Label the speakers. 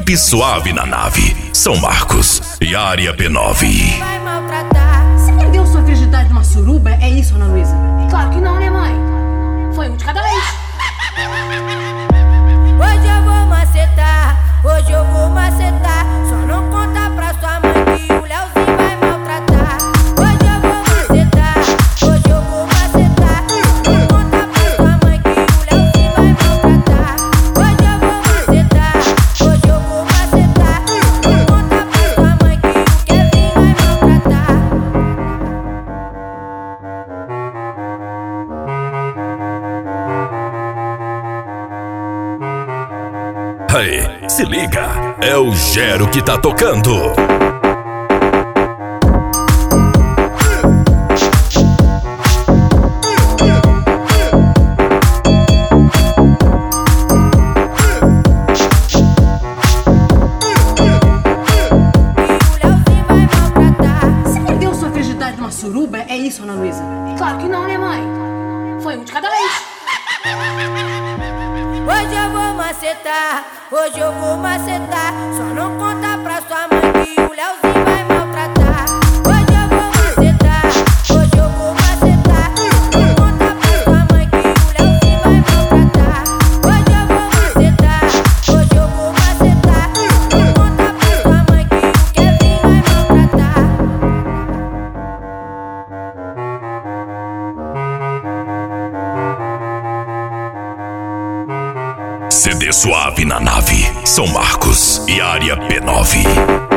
Speaker 1: Equipe Suave na Nave, São Marcos e Área P9.
Speaker 2: Vai maltratar. Você perdeu sua virgindade numa suruba? É isso, Ana Luísa? Claro que não, né, mãe? Foi um de cada vez. Hoje eu vou macetar, hoje eu vou macetar. Só não conta pra sua mãe que o Leozinho vai maltratar. Hoje eu vou macetar, hoje eu vou macetar. Não conta pra sua mãe que o Leozinho vai maltratar. Hoje eu vou macetar, hoje eu vou macetar. Não conta pra sua mãe que o Kevin vai maltratar.
Speaker 1: Aí, se liga, é o Gero que tá tocando.
Speaker 2: Você perdeu sua virgindade numa suruba? É isso, Ana Luísa? Claro que não, né, mãe? Foi um de cada vez. Hoje eu vou macetar, hoje eu vou macetar. Só não conta pra sua mãe que o Leozinho vai maltratar. Hoje eu vou macetar, hoje eu vou macetar. Não conta pra sua mãe que o Leozinho vai maltratar. Hoje eu vou macetar, hoje eu vou macetar. Não conta pra sua mãe que o Kevin vai maltratar.
Speaker 1: CD Suave na Nave, São Marcos e Área P9.